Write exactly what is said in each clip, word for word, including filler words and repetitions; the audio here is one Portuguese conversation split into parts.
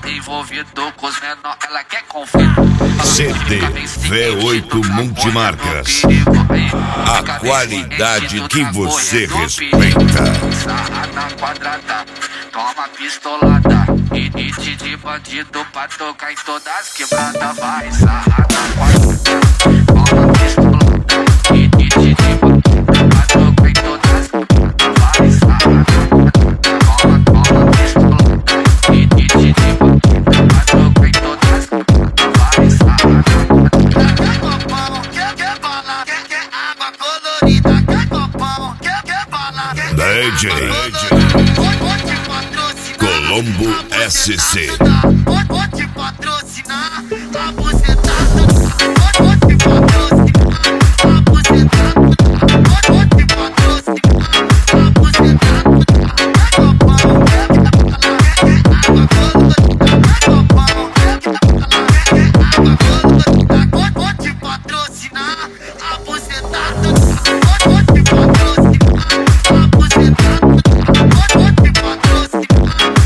envolvido com os menor, ela quer conflito. C D V oito Multimarcas, a qualidade que você respeita. Sarrada quadrada, toma pistolada, e hit de bandido pra tocar em todas as quebradas. Vai, sarrada quadrada, toma pistolada, e hit de bandido pra tocar em todas as quebradas. Vai, sarrada quadrada, toma, toma pistolada, e hit de bandido pra tocar em todas as quebradas. Vai, sarrada quadrada. Quer copão, quer, quer bala, quer, quer água colorida. Quer copão, quer, quer bala, quer, D J Colombo S C. Vou, vou te patrocinar, a bucetada. Vou, vou te patrocinar, a bucetada. Vou, vou te patrocinar, a bucetada. Quer copão, quer, quer bala, quer, quer água colorida. Quer copão, quer, quer bala, quer, quer água colorida. Vou, vou te patrocinar, a bucetada. Vou, vou te patrocinar, a bucetada. Vou, vou te patrocinar.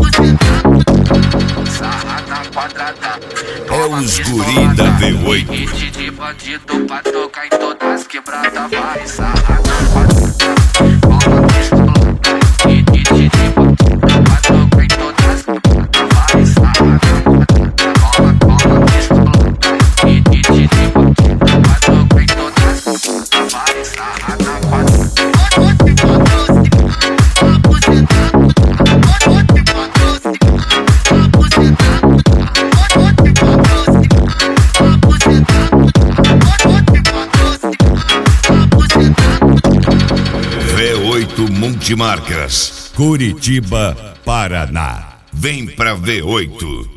Sarrada quadrada, É os guri da V oito. hit de bandido pra tocar em todas as quebradas. Vai, sarrada quadrada, toma pistolada, e hit de bandido pra tocar em todas as quebradas. Vai, sarrada quadrada, toma, toma pistolada, e hit de bandido pra tocar em todas as quebradas. Vai, sarrada quadrada. Vou te patrocinar, a bucetada. Vou te patrocinar, a bucetada. Vou te patrocinar, a bucetada. Vou te patrocinar, a bucetada. V oito Multimarcas, Curitiba, Paraná. Vem pra V oito.